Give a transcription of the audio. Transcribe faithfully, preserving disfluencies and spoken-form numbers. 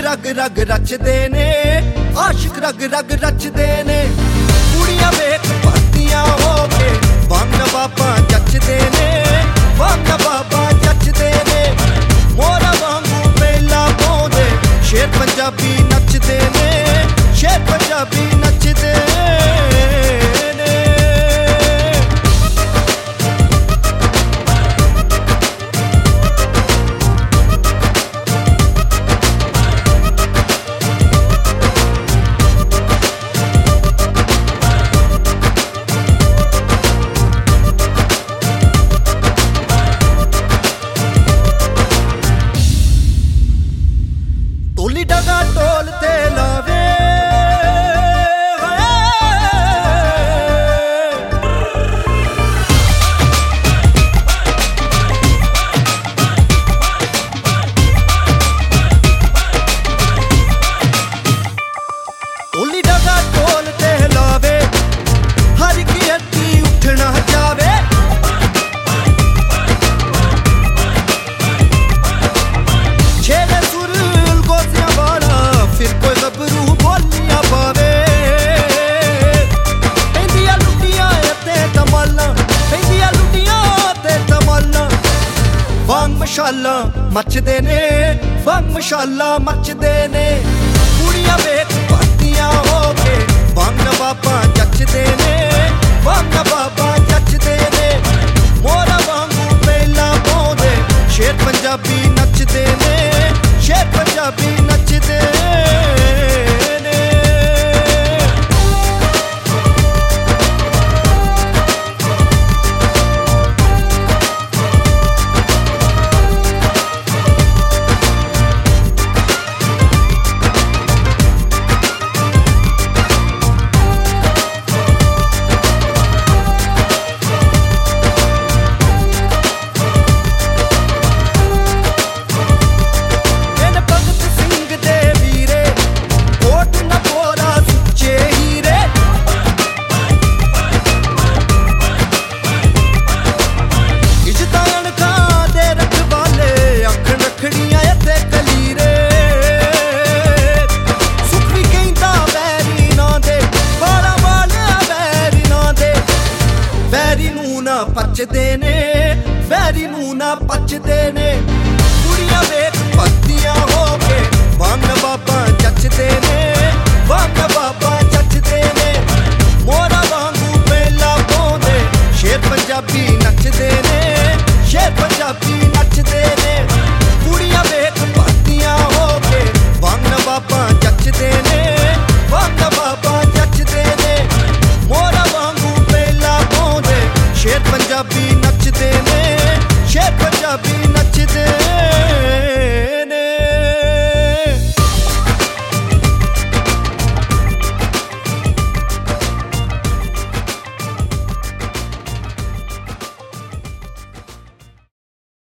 रग रग रचदे ने, आशिक रग रग रचदे ने। कुड़ियां वेख भरतियां हो के वंग बाबा जचदे ने, वंग बाबा जचदे ने। मोरा वांगू मेला पाउंदे शेर पंजाबी नचदे ने, शेर पंजाबी नचदे ने। टोली डगा टोल ते लावे, टोली डगा टोल ते लावे, हर की अड्डी उठना जावे। छेड़े सुर गोसियां वाला फिर कोई गबरू बोलियां पावे। पैंदियां लुटियां ते तमाला, पैंदियां लुटियां ते तमाला। वांग मशाला मचदे ने, वांग मशाला मचदे ने। कुड़ियां वेख भरतियां हो के वंग बाबा जचदे ने, वंग बाबा जचदे ने। मोरा वांगू मेला पाउंदे शेर पंजाबी नचदे ने, शेर पंजाबी नचदे ने। वैरी नूं ना पचदे ने, वैरी नूं ना पचदे ने। कुड़ियां वेख भरतियां हो के वंग बाबा जचदे ने।